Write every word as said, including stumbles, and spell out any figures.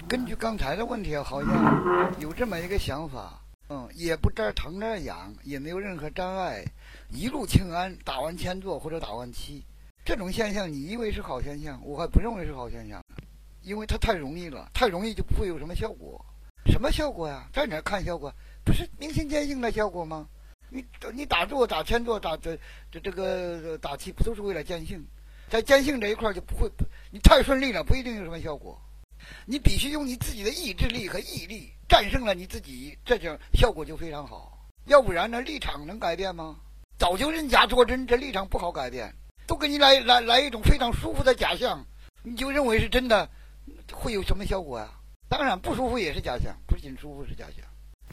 根据刚才的问题，好像有这么一个想法，嗯，也不这儿疼这儿痒，也没有任何障碍，一路清安，打完千坐或者打完七，这种现象你以为是好现象，我还不认为是好现象，因为它太容易了，太容易就不会有什么效果。什么效果呀？在哪看效果？不是明心见性的效果吗？你你打坐、打千坐、打这这这个打气，不都是为了见性？在见性这一块就不会，你太顺利了，不一定有什么效果。你必须用你自己的意志力和毅力战胜了你自己，这样效果就非常好。要不然呢，立场能改变吗？早就认假作真，这立场不好改变。都给你来来来一种非常舒服的假象，你就认为是真的，会有什么效果呀？当然不舒服也是假象，不仅舒服是假象。